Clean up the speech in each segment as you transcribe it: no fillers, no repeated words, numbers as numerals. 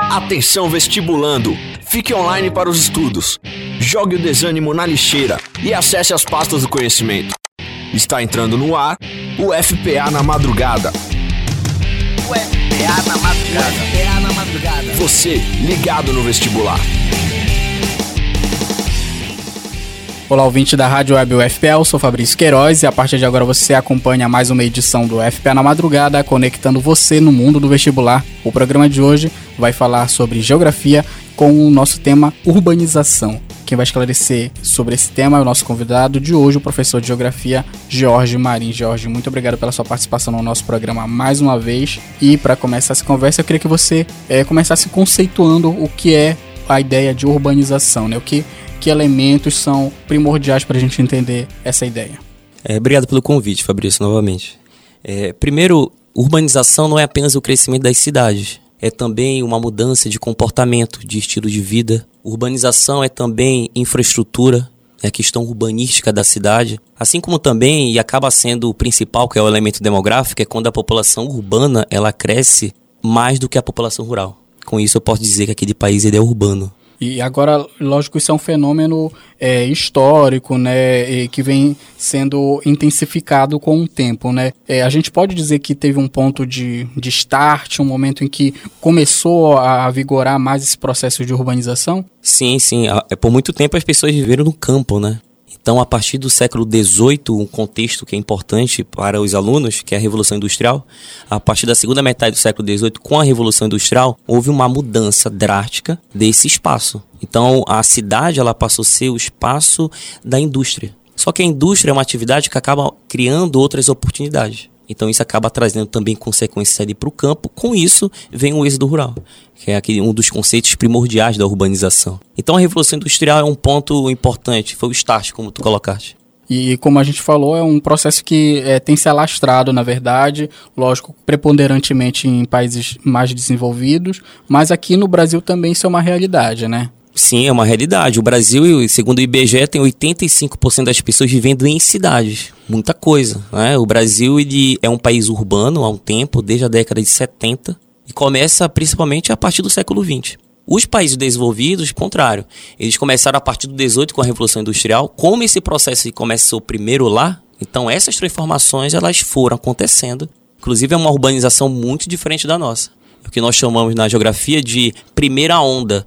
Atenção vestibulando, fique online para os estudos, jogue o desânimo na lixeira e acesse as pastas do conhecimento. Está entrando no ar o FPA na madrugada. O FPA na madrugada. O FPA na madrugada. Você ligado no vestibular. Olá, ouvinte da Rádio Web UFPA, eu sou Fabrício Queiroz e a partir de agora você acompanha mais uma edição do FPA na Madrugada, conectando você no mundo do vestibular. O programa de hoje vai falar sobre geografia com o nosso tema urbanização. Quem vai esclarecer sobre esse tema é o nosso convidado de hoje, o professor de geografia, Jorge Marim. Jorge, muito obrigado pela sua participação no nosso programa mais uma vez. E para começar essa conversa, eu queria que você começasse conceituando o que é a ideia de urbanização, né? Que elementos são primordiais para a gente entender essa ideia? Obrigado pelo convite, Fabrício, novamente. Primeiro, urbanização não é apenas o crescimento das cidades, é também uma mudança de comportamento, de estilo de vida. Urbanização é também infraestrutura, é a questão urbanística da cidade, assim como também, e acaba sendo o principal, que é o elemento demográfico, é quando a população urbana ela cresce mais do que a população rural. Com isso eu posso dizer que aquele país ele é urbano. E agora, lógico, isso é um fenômeno histórico, né, que vem sendo intensificado com o tempo, né? A gente pode dizer que teve um ponto de start, um momento em que começou a vigorar mais esse processo de urbanização? Sim. Por muito tempo as pessoas viveram no campo, né? Então, a partir do século XVIII, um contexto que é importante para os alunos, que é a Revolução Industrial, a partir da segunda metade do século XVIII, com a Revolução Industrial, houve uma mudança drástica desse espaço. Então, a cidade ela passou a ser o espaço da indústria. Só que a indústria é uma atividade que acaba criando outras oportunidades. Então isso acaba trazendo também consequências ali para o campo. Com isso vem o êxodo rural, que é um dos conceitos primordiais da urbanização. Então a Revolução Industrial é um ponto importante, foi o start, como tu colocaste. E como a gente falou, é um processo que tem se alastrado, na verdade, lógico, preponderantemente em países mais desenvolvidos, mas aqui no Brasil também isso é uma realidade, né? Sim, é uma realidade. O Brasil, segundo o IBGE, tem 85% das pessoas vivendo em cidades. Muita coisa, né? O Brasil ele é um país urbano há um tempo, desde a década de 70, e começa principalmente a partir do século XX. Os países desenvolvidos, contrário, eles começaram a partir do 18 com a Revolução Industrial. Como esse processo começou primeiro lá, então essas transformações elas foram acontecendo. Inclusive é uma urbanização muito diferente da nossa. O que nós chamamos na geografia de primeira onda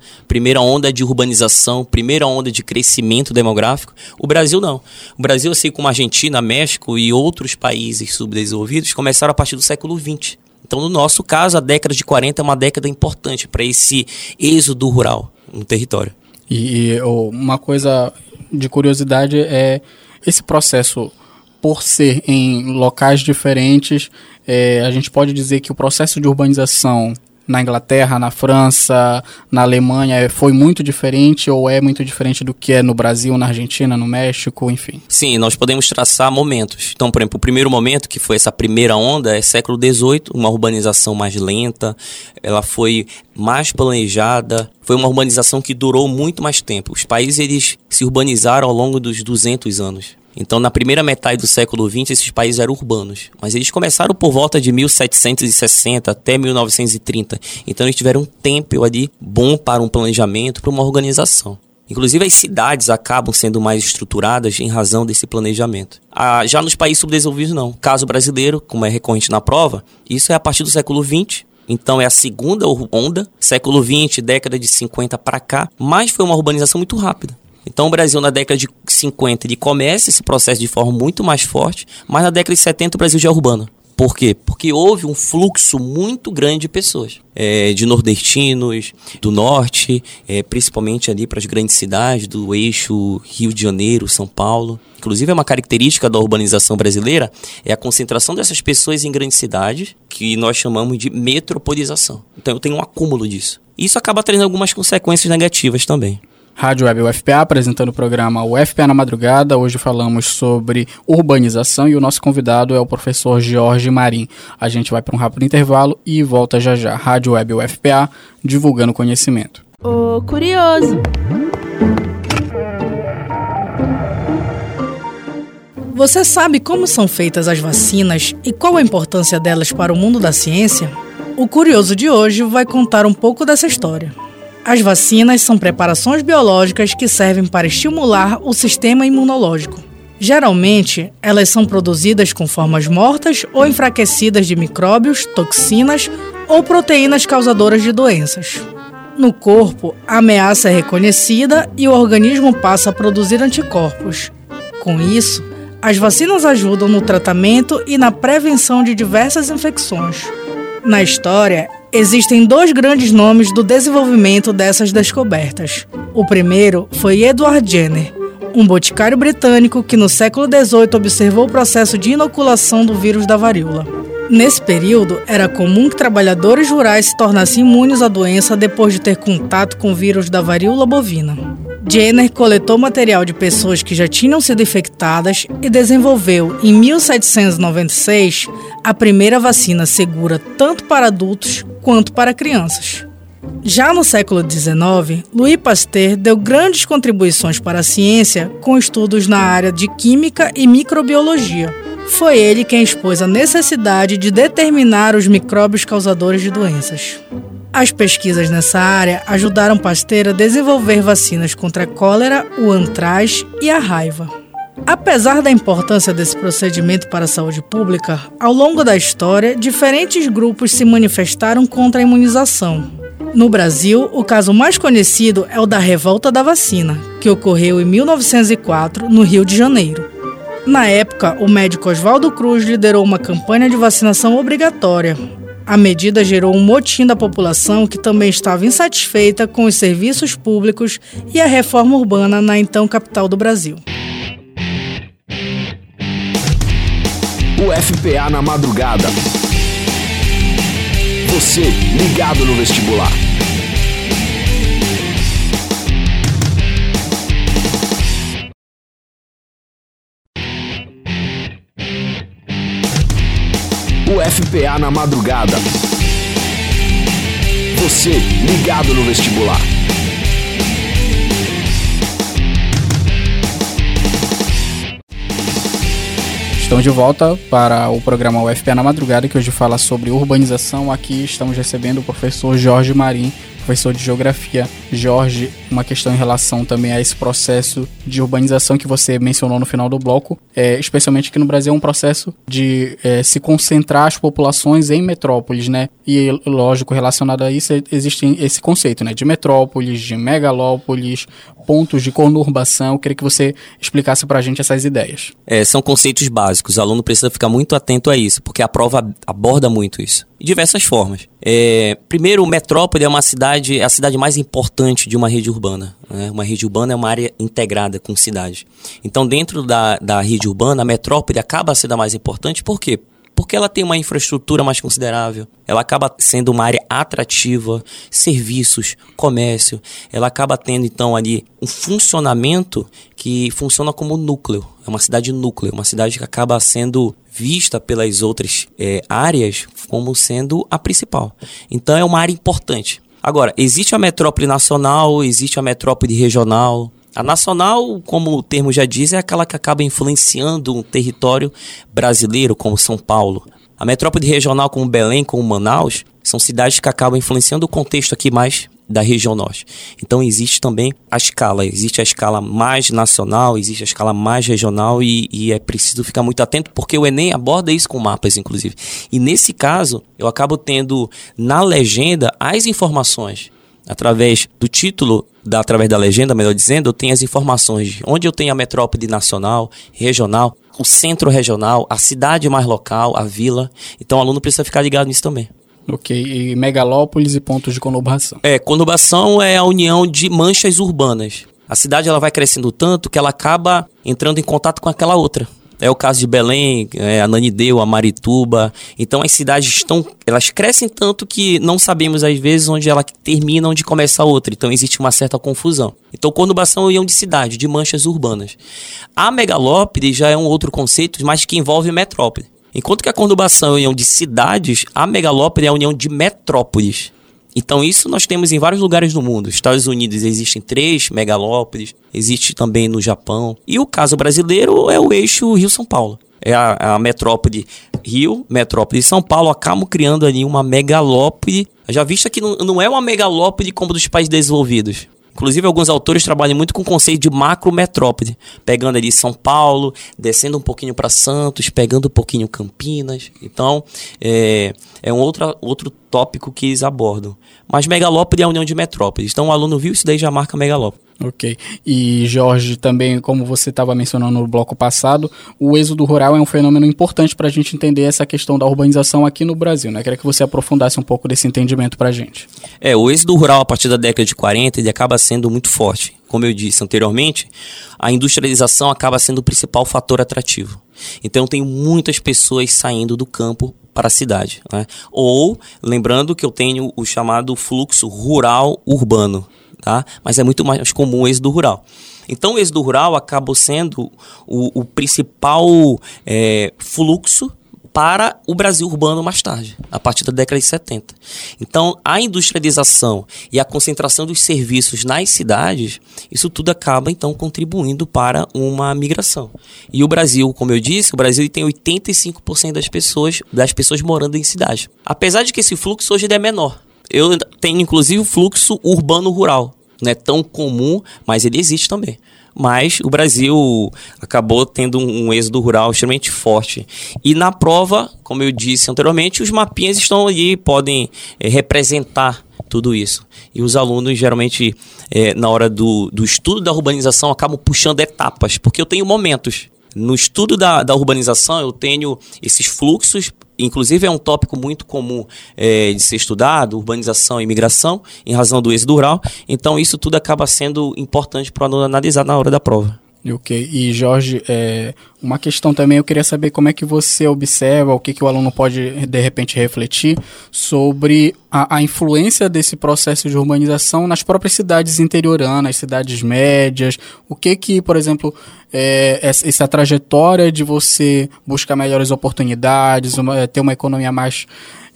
de urbanização, primeira onda de crescimento demográfico. O Brasil não. O Brasil, assim como a Argentina, México e outros países subdesenvolvidos, começaram a partir do século XX. Então, no nosso caso, a década de 40 é uma década importante para esse êxodo rural no território. E uma coisa de curiosidade é esse processo, por ser em locais diferentes, a gente pode dizer que o processo de urbanização na Inglaterra, na França, na Alemanha foi muito diferente ou é muito diferente do que é no Brasil, na Argentina, no México, enfim? Sim, nós podemos traçar momentos. Então, por exemplo, o primeiro momento, que foi essa primeira onda, é século XVIII, uma urbanização mais lenta, ela foi mais planejada, foi uma urbanização que durou muito mais tempo. Os países eles se urbanizaram ao longo dos 200 anos. Então, na primeira metade do século XX, esses países eram urbanos. Mas eles começaram por volta de 1760 até 1930. Então, eles tiveram um tempo ali bom para um planejamento, para uma organização. Inclusive, as cidades acabam sendo mais estruturadas em razão desse planejamento. Já nos países subdesenvolvidos, não. Caso brasileiro, como é recorrente na prova, isso é a partir do século XX. Então, é a segunda onda, século XX, década de 50 para cá. Mas foi uma urbanização muito rápida. Então o Brasil na década de 50 ele começa esse processo de forma muito mais forte, mas na década de 70 o Brasil já é urbano. Por quê? Porque houve um fluxo muito grande de pessoas, de nordestinos, do norte, principalmente ali para as grandes cidades do eixo Rio de Janeiro, São Paulo. Inclusive é uma característica da urbanização brasileira, é a concentração dessas pessoas em grandes cidades, que nós chamamos de metropolização. Então eu tenho um acúmulo disso. Isso acaba trazendo algumas consequências negativas também. Rádio Web UFPA, apresentando o programa UFPA na Madrugada. Hoje falamos sobre urbanização e o nosso convidado é o professor Jorge Marim. A gente vai para um rápido intervalo e volta já já. Rádio Web UFPA, divulgando conhecimento. Ô, curioso! Você sabe como são feitas as vacinas e qual a importância delas para o mundo da ciência? O Curioso de hoje vai contar um pouco dessa história. As vacinas são preparações biológicas que servem para estimular o sistema imunológico. Geralmente, elas são produzidas com formas mortas ou enfraquecidas de micróbios, toxinas ou proteínas causadoras de doenças. No corpo, a ameaça é reconhecida e o organismo passa a produzir anticorpos. Com isso, as vacinas ajudam no tratamento e na prevenção de diversas infecções. Na história, existem 2 grandes nomes do desenvolvimento dessas descobertas. O primeiro foi Edward Jenner, um boticário britânico que no século XVIII observou o processo de inoculação do vírus da varíola. Nesse período, era comum que trabalhadores rurais se tornassem imunes à doença depois de ter contato com o vírus da varíola bovina. Jenner coletou material de pessoas que já tinham sido infectadas e desenvolveu, em 1796, a primeira vacina segura tanto para adultos quanto para crianças. Já no século XIX, Louis Pasteur deu grandes contribuições para a ciência com estudos na área de química e microbiologia. Foi ele quem expôs a necessidade de determinar os micróbios causadores de doenças. As pesquisas nessa área ajudaram Pasteur a desenvolver vacinas contra a cólera, o antraz e a raiva. Apesar da importância desse procedimento para a saúde pública, ao longo da história, diferentes grupos se manifestaram contra a imunização. No Brasil, o caso mais conhecido é o da Revolta da Vacina, que ocorreu em 1904, no Rio de Janeiro. Na época, o médico Oswaldo Cruz liderou uma campanha de vacinação obrigatória. A medida gerou um motim da população que também estava insatisfeita com os serviços públicos e a reforma urbana na então capital do Brasil. O FPA na madrugada. Você ligado no vestibular. O FPA na madrugada. Você ligado no vestibular. Estamos de volta para o programa UFPA na madrugada, que hoje fala sobre urbanização. Aqui estamos recebendo o professor Jorge Marim, professor de Geografia. Jorge, uma questão em relação também a esse processo de urbanização que você mencionou no final do bloco, especialmente que no Brasil é um processo de se concentrar as populações em metrópoles, né? E, lógico, relacionado a isso, existe esse conceito, né? De metrópoles, de megalópolis, pontos de conurbação. Eu queria que você explicasse pra gente essas ideias. São conceitos básicos, o aluno precisa ficar muito atento a isso, porque a prova aborda muito isso, de diversas formas. Primeiro, metrópole é a cidade mais importante de uma rede urbana, né? Uma rede urbana é uma área integrada com cidade. Então, dentro da rede urbana, a metrópole acaba sendo a mais importante. Por quê? Porque ela tem uma infraestrutura mais considerável, ela acaba sendo uma área atrativa, serviços, comércio, ela acaba tendo então ali um funcionamento que funciona como núcleo, é uma cidade núcleo, uma cidade que acaba sendo vista pelas outras áreas como sendo a principal. Então é uma área importante. Agora, existe a metrópole nacional, existe a metrópole regional. A nacional, como o termo já diz, é aquela que acaba influenciando um território brasileiro, como São Paulo. A metrópole regional, como Belém, como Manaus, são cidades que acabam influenciando o contexto aqui mais da região norte. Então existe também a escala, existe a escala mais nacional, existe a escala mais regional e é preciso ficar muito atento porque o Enem aborda isso com mapas, inclusive. E nesse caso, eu acabo tendo na legenda as informações. Através do título, através da legenda, melhor dizendo, eu tenho as informações de onde eu tenho a metrópole nacional, regional, o centro regional, a cidade mais local, a vila. Então o aluno precisa ficar ligado nisso também. Ok, e megalópolis e pontos de conurbação. Conurbação é a união de manchas urbanas. A cidade ela vai crescendo tanto que ela acaba entrando em contato com aquela outra. É o caso de Belém, Ananindeua, a Marituba. Então as cidades elas crescem tanto que não sabemos às vezes onde ela termina, onde começa a outra. Então existe uma certa confusão. Então conurbação é união de cidade, de manchas urbanas. A megalópole já é um outro conceito, mas que envolve metrópole. Enquanto que a conurbação é a união de cidades, a megalópole é a união de metrópoles. Então isso nós temos em vários lugares do mundo. Nos Estados Unidos existem 3 megalópolis, existe também no Japão. E o caso brasileiro é o eixo Rio-São Paulo. É a metrópole Rio, metrópole e São Paulo, acabam criando ali uma megalópole. Já visto que não é uma megalópole como dos países desenvolvidos. Inclusive, alguns autores trabalham muito com o conceito de macrometrópole, pegando ali São Paulo, descendo um pouquinho para Santos, pegando um pouquinho Campinas. Então, é um outro tópico que eles abordam. Mas megalópole é a união de metrópoles. Então, o aluno viu isso daí já marca megalópole. Ok. E, Jorge, também, como você estava mencionando no bloco passado, o êxodo rural é um fenômeno importante para a gente entender essa questão da urbanização aqui no Brasil, né? Queria que você aprofundasse um pouco desse entendimento para a gente. O êxodo rural, a partir da década de 40, ele acaba sendo muito forte. Como eu disse anteriormente, a industrialização acaba sendo o principal fator atrativo. Então, tem muitas pessoas saindo do campo para a cidade, né? Ou, lembrando que eu tenho o chamado fluxo rural-urbano, tá? Mas é muito mais comum o êxodo rural. Então, o êxodo rural acaba sendo o principal fluxo para o Brasil urbano mais tarde, a partir da década de 70. Então, a industrialização e a concentração dos serviços nas cidades, isso tudo acaba, então, contribuindo para uma migração. E o Brasil, como eu disse, o Brasil tem 85% das pessoas morando em cidades. Apesar de que esse fluxo hoje é menor. Eu tenho, inclusive, o fluxo urbano-rural. Não é tão comum, mas ele existe também. Mas o Brasil acabou tendo um êxodo rural extremamente forte. E na prova, como eu disse anteriormente, os mapinhas estão ali, podem representar tudo isso. E os alunos, geralmente, na hora do estudo da urbanização, acabam puxando etapas, porque eu tenho momentos. No estudo da urbanização, eu tenho esses fluxos, inclusive é um tópico muito comum de ser estudado, urbanização e imigração, em razão do êxodo rural. Então, isso tudo acaba sendo importante para o aluno analisar na hora da prova. Ok. E, Jorge, uma questão também, eu queria saber como é que você observa, o que o aluno pode, de repente, refletir sobre a influência desse processo de urbanização nas próprias cidades interioranas, cidades médias. O que, por exemplo, essa trajetória de você buscar melhores oportunidades, ter uma economia mais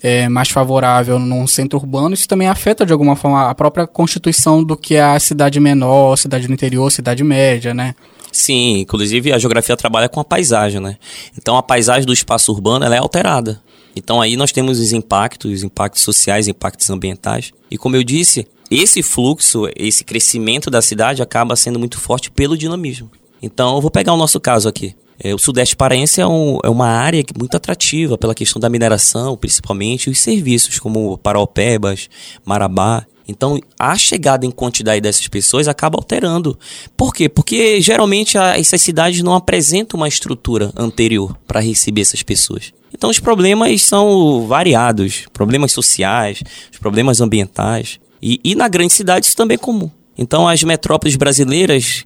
favorável num centro urbano, isso também afeta de alguma forma a própria constituição do que é a cidade menor, cidade do interior, cidade média, né? Sim, inclusive a geografia trabalha com a paisagem, né? Então a paisagem do espaço urbano ela é alterada. Então aí nós temos os impactos sociais, impactos ambientais. E como eu disse, esse fluxo, esse crescimento da cidade acaba sendo muito forte pelo dinamismo. Então eu vou pegar o nosso caso aqui. O Sudeste Paraense é uma área muito atrativa pela questão da mineração, principalmente, e os serviços como Paraopebas, Marabá. Então, a chegada em quantidade dessas pessoas acaba alterando. Por quê? Porque, geralmente, essas cidades não apresentam uma estrutura anterior para receber essas pessoas. Então, os problemas são variados. Problemas sociais, os problemas ambientais. E na grande cidade isso também é comum. Então, as metrópoles brasileiras,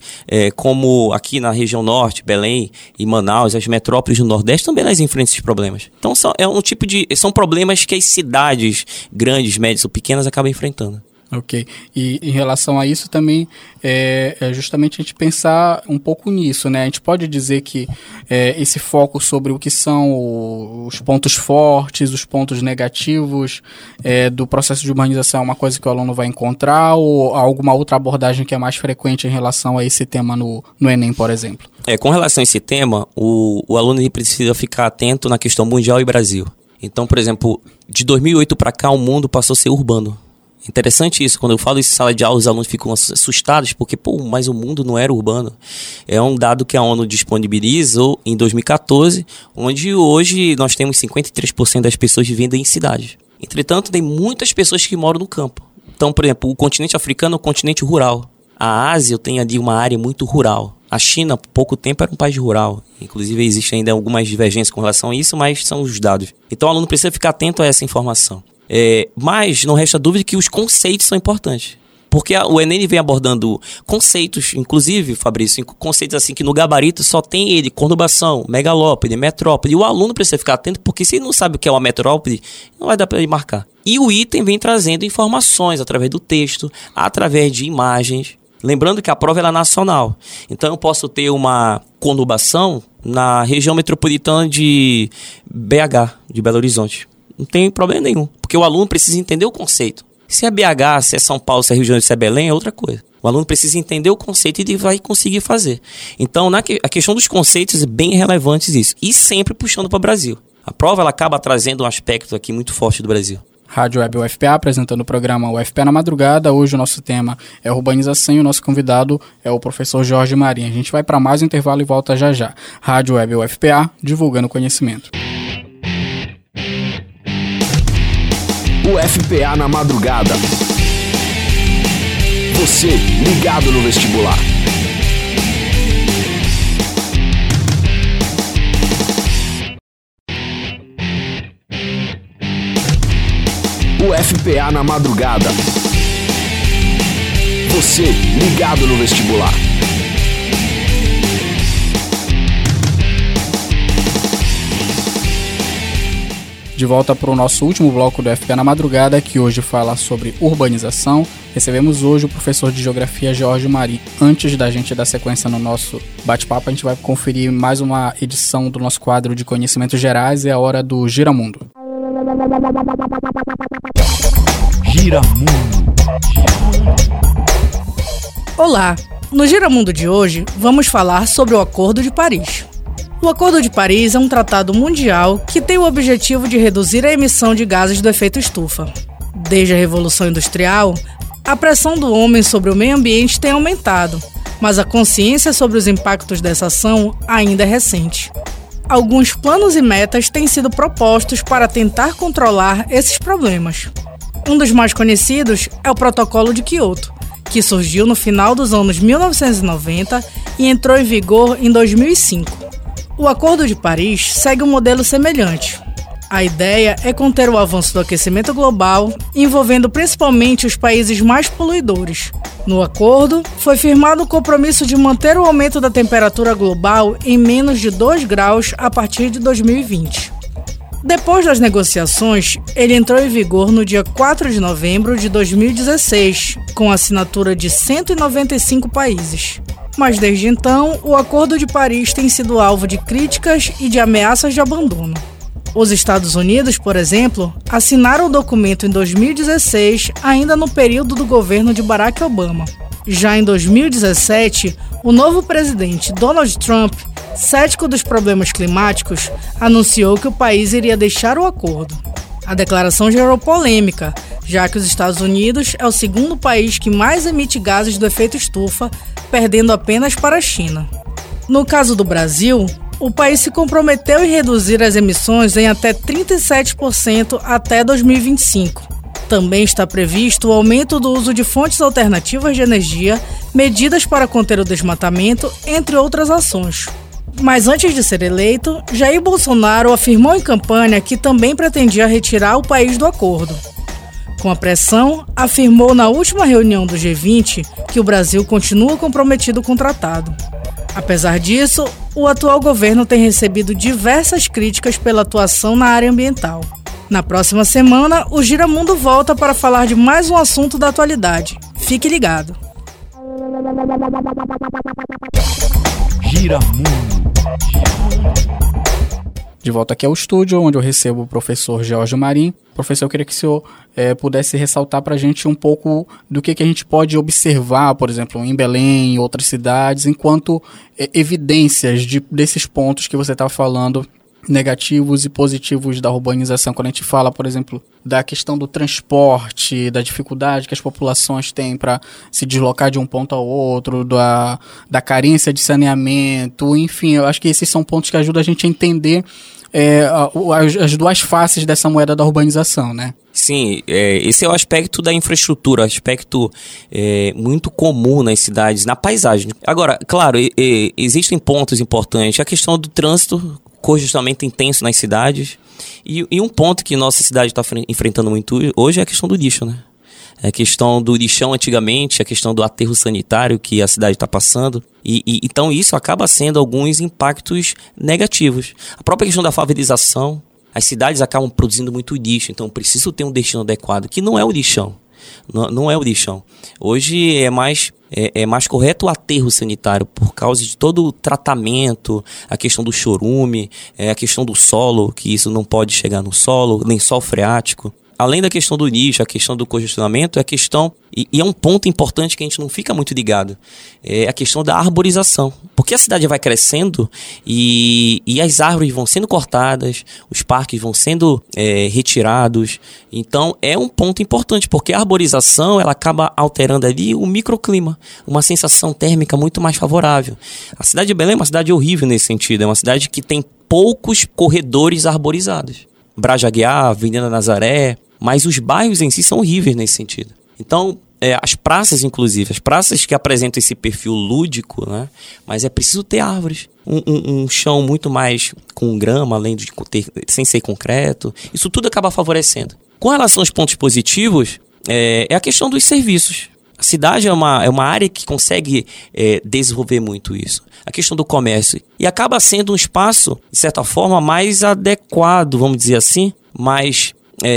como aqui na região norte, Belém e Manaus, as metrópoles do Nordeste, também elas enfrentam esses problemas. Então, são problemas que as cidades grandes, médias ou pequenas acabam enfrentando. Ok. E em relação a isso também, é justamente a gente pensar um pouco nisso, né? A gente pode dizer que esse foco sobre o que são os pontos fortes, os pontos negativos do processo de urbanização é uma coisa que o aluno vai encontrar, ou alguma outra abordagem que é mais frequente em relação a esse tema no Enem, por exemplo? Com relação a esse tema, o aluno ele precisa ficar atento na questão mundial e Brasil. Então, por exemplo, de 2008 para cá, o mundo passou a ser urbano. Interessante isso, quando eu falo isso em sala de aula, os alunos ficam assustados, porque, mas o mundo não era urbano. É um dado que a ONU disponibilizou em 2014, onde hoje nós temos 53% das pessoas vivendo em cidades. Entretanto, tem muitas pessoas que moram no campo. Então, por exemplo, o continente africano é um continente rural. A Ásia tem ali uma área muito rural. A China, por pouco tempo, era um país rural. Inclusive, existem ainda algumas divergências com relação a isso, mas são os dados. Então, o aluno precisa ficar atento a essa informação. Mas não resta dúvida que os conceitos são importantes. Porque o Enem vem abordando conceitos, inclusive, Fabrício, conceitos assim que no gabarito só tem ele, conurbação, megalópole, metrópole. E o aluno precisa ficar atento, porque se ele não sabe o que é uma metrópole, não vai dar para ele marcar. E o item vem trazendo informações através do texto, através de imagens. Lembrando que a prova é nacional. Então eu posso ter uma conurbação na região metropolitana de BH, de Belo Horizonte. Não tem problema nenhum, porque o aluno precisa entender o conceito. Se é BH, se é São Paulo, se é Rio de Janeiro, se é Belém, é outra coisa. O aluno precisa entender o conceito e ele vai conseguir fazer. Então, a questão dos conceitos é bem relevante isso. E sempre puxando para o Brasil. A prova ela acaba trazendo um aspecto aqui muito forte do Brasil. Rádio Web UFPA, apresentando o programa UFPA na Madrugada. Hoje o nosso tema é urbanização e o nosso convidado é o professor Jorge Marim. A gente vai para mais um intervalo e volta já já. Rádio Web UFPA, divulgando conhecimento. UFPA na Madrugada. Você ligado no vestibular. UFPA na Madrugada. Você ligado no vestibular. De volta para o nosso último bloco do UFPA na Madrugada, que hoje fala sobre urbanização. Recebemos hoje o professor de Geografia Jorge Marim. Antes da gente dar sequência no nosso bate-papo, a gente vai conferir mais uma edição do nosso quadro de conhecimentos gerais. É a hora do Giramundo. Giramundo. Olá! No Giramundo de hoje, vamos falar sobre o Acordo de Paris. O Acordo de Paris é um tratado mundial que tem o objetivo de reduzir a emissão de gases do efeito estufa. Desde a Revolução Industrial, a pressão do homem sobre o meio ambiente tem aumentado, mas a consciência sobre os impactos dessa ação ainda é recente. Alguns planos e metas têm sido propostos para tentar controlar esses problemas. Um dos mais conhecidos é o Protocolo de Kyoto, que surgiu no final dos anos 1990 e entrou em vigor em 2005. O Acordo de Paris segue um modelo semelhante. A ideia é conter o avanço do aquecimento global, envolvendo principalmente os países mais poluidores. No acordo, foi firmado o compromisso de manter o aumento da temperatura global em menos de 2 graus a partir de 2020. Depois das negociações, ele entrou em vigor no dia 4 de novembro de 2016, com a assinatura de 195 países. Mas desde então, o Acordo de Paris tem sido alvo de críticas e de ameaças de abandono. Os Estados Unidos, por exemplo, assinaram o documento em 2016, ainda no período do governo de Barack Obama. Já em 2017, o novo presidente Donald Trump, cético dos problemas climáticos, anunciou que o país iria deixar o acordo. A declaração gerou polêmica, já que os Estados Unidos é o segundo país que mais emite gases do efeito estufa, perdendo apenas para a China. No caso do Brasil, o país se comprometeu em reduzir as emissões em até 37% até 2025. Também está previsto o aumento do uso de fontes alternativas de energia, medidas para conter o desmatamento, entre outras ações. Mas antes de ser eleito, Jair Bolsonaro afirmou em campanha que também pretendia retirar o país do acordo. Com a pressão, afirmou na última reunião do G20 que o Brasil continua comprometido com o tratado. Apesar disso, o atual governo tem recebido diversas críticas pela atuação na área ambiental. Na próxima semana, o Giramundo volta para falar de mais um assunto da atualidade. Fique ligado. Giramundo. De volta aqui ao estúdio, onde eu recebo o professor Jorge Marim. Professor, eu queria que o senhor pudesse ressaltar para a gente um pouco do que a gente pode observar, por exemplo, em Belém e outras cidades, enquanto evidências desses pontos que você estava falando, negativos e positivos da urbanização. Quando a gente fala, por exemplo, da questão do transporte, da dificuldade que as populações têm para se deslocar de um ponto ao outro, da carência de saneamento, enfim, eu acho que esses são pontos que ajudam a gente a entender as duas faces dessa moeda da urbanização, né? Sim, esse é o aspecto da infraestrutura, aspecto muito comum nas cidades, na paisagem. Agora, claro, existem pontos importantes, a questão do trânsito, congestionamento intenso nas cidades, e um ponto que nossa cidade está enfrentando muito hoje é a questão do lixo, né? A questão do lixão antigamente, a questão do aterro sanitário que a cidade está passando. Então isso acaba sendo alguns impactos negativos. A própria questão da favelização, as cidades acabam produzindo muito lixo, então preciso ter um destino adequado, que não é o lixão. Não é o lixão. Hoje é mais correto o aterro sanitário por causa de todo o tratamento, a questão do chorume, a questão do solo, que isso não pode chegar no solo, lençol freático. além da questão do nicho, a questão do congestionamento, é a questão, e é um ponto importante que a gente não fica muito ligado, é a questão da arborização. Porque a cidade vai crescendo e as árvores vão sendo cortadas, os parques vão sendo retirados. Então é um ponto importante, porque a arborização ela acaba alterando ali o microclima, uma sensação térmica muito mais favorável. A cidade de Belém é uma cidade horrível nesse sentido, é uma cidade que tem poucos corredores arborizados. Braja Aguiar, Avenida Nazaré, mas os bairros em si são horríveis nesse sentido. Então, as praças, inclusive, as praças que apresentam esse perfil lúdico, né? Mas é preciso ter árvores. Um chão muito mais com grama, além de ter, sem ser concreto. Isso tudo acaba favorecendo. Com relação aos pontos positivos, é a questão dos serviços. A cidade é uma área que consegue desenvolver muito isso. A questão do comércio. E acaba sendo um espaço, de certa forma, mais adequado, vamos dizer assim, mais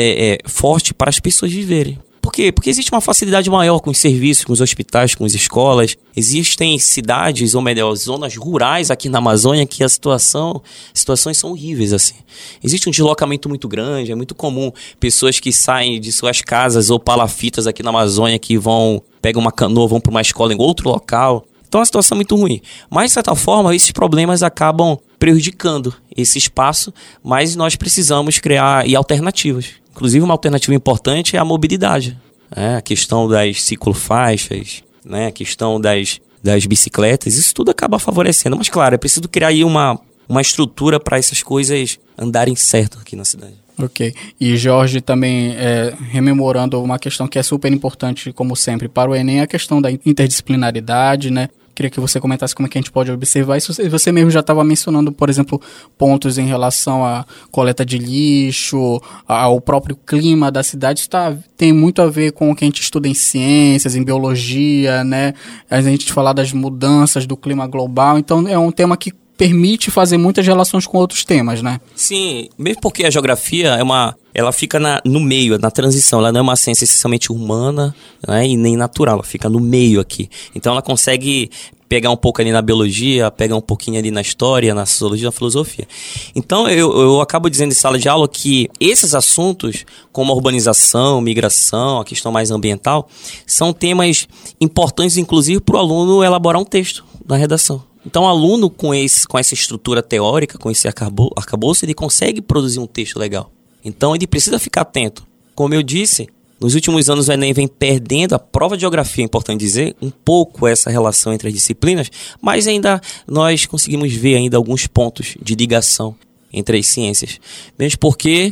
forte para as pessoas viverem. Por quê? Porque existe uma facilidade maior com os serviços, com os hospitais, com as escolas. Existem cidades, ou melhor, zonas rurais aqui na Amazônia que as situações são horríveis, assim. Existe um deslocamento muito grande, é muito comum pessoas que saem de suas casas ou palafitas aqui na Amazônia que pegam uma canoa, vão para uma escola em outro local. Então é uma situação muito ruim. Mas, de certa forma, esses problemas acabam prejudicando esse espaço, mas nós precisamos criar alternativas. Inclusive, uma alternativa importante é a mobilidade. A questão das ciclofaixas, a questão das bicicletas, isso tudo acaba favorecendo. Mas, claro, é preciso criar aí uma estrutura para essas coisas andarem certo aqui na cidade. Ok. E Jorge também rememorando uma questão que é super importante, como sempre, para o Enem, a questão da interdisciplinaridade, né? Queria que você comentasse como é que a gente pode observar isso. Você mesmo já estava mencionando, por exemplo, pontos em relação à coleta de lixo, ao próprio clima da cidade. Tem muito a ver com o que a gente estuda em ciências, em biologia, né? A gente falar das mudanças do clima global. Então, é um tema que permite fazer muitas relações com outros temas, né? Sim, mesmo porque a geografia ela fica no meio, na transição. Ela não é uma ciência essencialmente humana, né, e nem natural, ela fica no meio aqui. Então ela consegue pegar um pouco ali na biologia, pegar um pouquinho ali na história, na sociologia, na filosofia. Então eu acabo dizendo em sala de aula que esses assuntos, como a urbanização, migração, a questão mais ambiental, são temas importantes, inclusive, para o aluno elaborar um texto na redação. Então, o aluno com essa estrutura teórica, com esse arcabouço, ele consegue produzir um texto legal. Então, ele precisa ficar atento. Como eu disse, nos últimos anos o Enem vem perdendo, a prova de geografia, é importante dizer, um pouco essa relação entre as disciplinas, mas ainda nós conseguimos ver ainda alguns pontos de ligação entre as ciências. Mesmo porque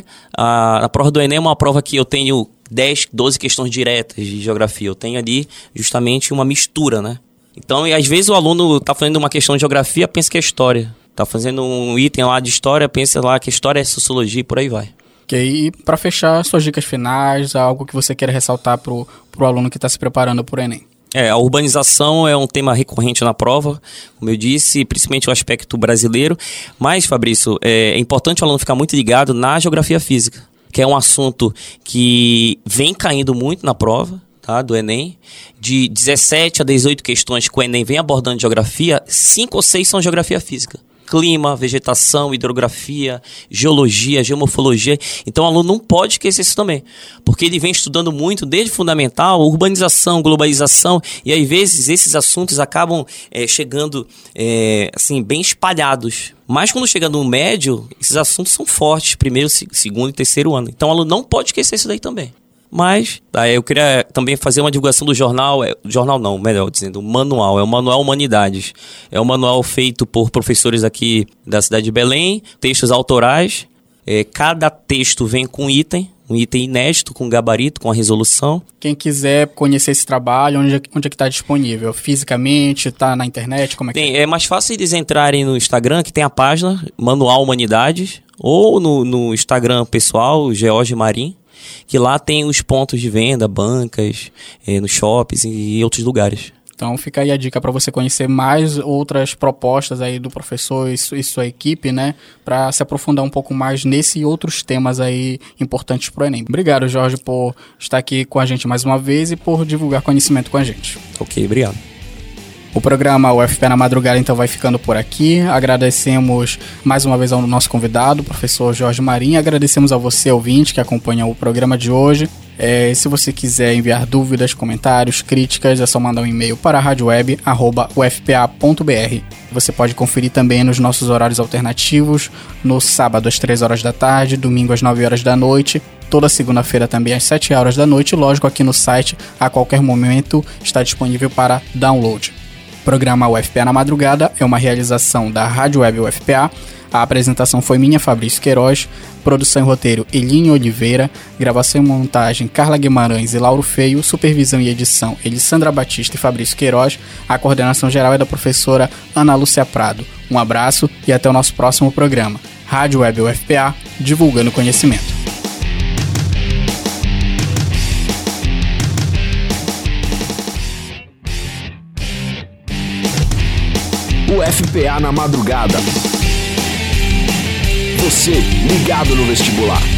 a prova do Enem é uma prova que eu tenho 10, 12 questões diretas de geografia. Eu tenho ali justamente uma mistura, né? Então, às vezes o aluno está fazendo uma questão de geografia, pensa que é história. Está fazendo um item lá de história, pensa lá que história é sociologia e por aí vai. Ok, e para fechar, suas dicas finais, algo que você queira ressaltar para o aluno que está se preparando para o Enem. A urbanização é um tema recorrente na prova, como eu disse, principalmente o aspecto brasileiro. Mas, Fabrício, é importante o aluno ficar muito ligado na geografia física, que é um assunto que vem caindo muito na prova, tá, do Enem. De 17 a 18 questões que o Enem vem abordando de geografia, 5 ou 6 são geografia física. Clima, vegetação, hidrografia, geologia, geomorfologia. Então o aluno não pode esquecer isso também, porque ele vem estudando muito desde fundamental, urbanização, globalização, e às vezes esses assuntos acabam chegando assim, bem espalhados. Mas quando chega no médio, esses assuntos são fortes, primeiro, segundo e terceiro ano. Então o aluno não pode esquecer isso daí também. Mas eu queria também fazer uma divulgação do jornal, o manual, é o Manual Humanidades. É um manual feito por professores aqui da cidade de Belém, textos autorais. Cada texto vem com um item inédito, com gabarito, com a resolução. Quem quiser conhecer esse trabalho, onde é que está disponível? Fisicamente, está na internet? Como é que é mais fácil eles entrarem no Instagram, que tem a página Manual Humanidades, ou no Instagram pessoal, George Marim, que lá tem os pontos de venda, bancas, nos shoppings e outros lugares. Então fica aí a dica para você conhecer mais outras propostas aí do professor e sua equipe, né? Para se aprofundar um pouco mais nesse e outros temas aí importantes para o Enem. Obrigado, Jorge, por estar aqui com a gente mais uma vez e por divulgar conhecimento com a gente. Ok, obrigado. O programa UFPA na Madrugada então vai ficando por aqui. Agradecemos mais uma vez ao nosso convidado, o professor Jorge Marinho. Agradecemos a você, ouvinte, que acompanha o programa de hoje. Se você quiser enviar dúvidas, comentários, críticas, é só mandar um e-mail para radioweb@ufpa.br. Você pode conferir também nos nossos horários alternativos, no sábado às 3 horas da tarde, domingo às 9 horas da noite, toda segunda-feira também às 7 horas da noite, lógico aqui no site, a qualquer momento está disponível para download. O programa UFPA na Madrugada é uma realização da Rádio Web UFPA. A apresentação foi minha, Fabrício Queiroz, produção e roteiro Eline Oliveira, gravação e montagem Carla Guimarães e Lauro Feio, supervisão e edição Elisandra Batista e Fabrício Queiroz, a coordenação geral é da professora Ana Lúcia Prado. Um abraço e até o nosso próximo programa. Rádio Web UFPA, divulgando conhecimento. UFPA na Madrugada. Você ligado no vestibular.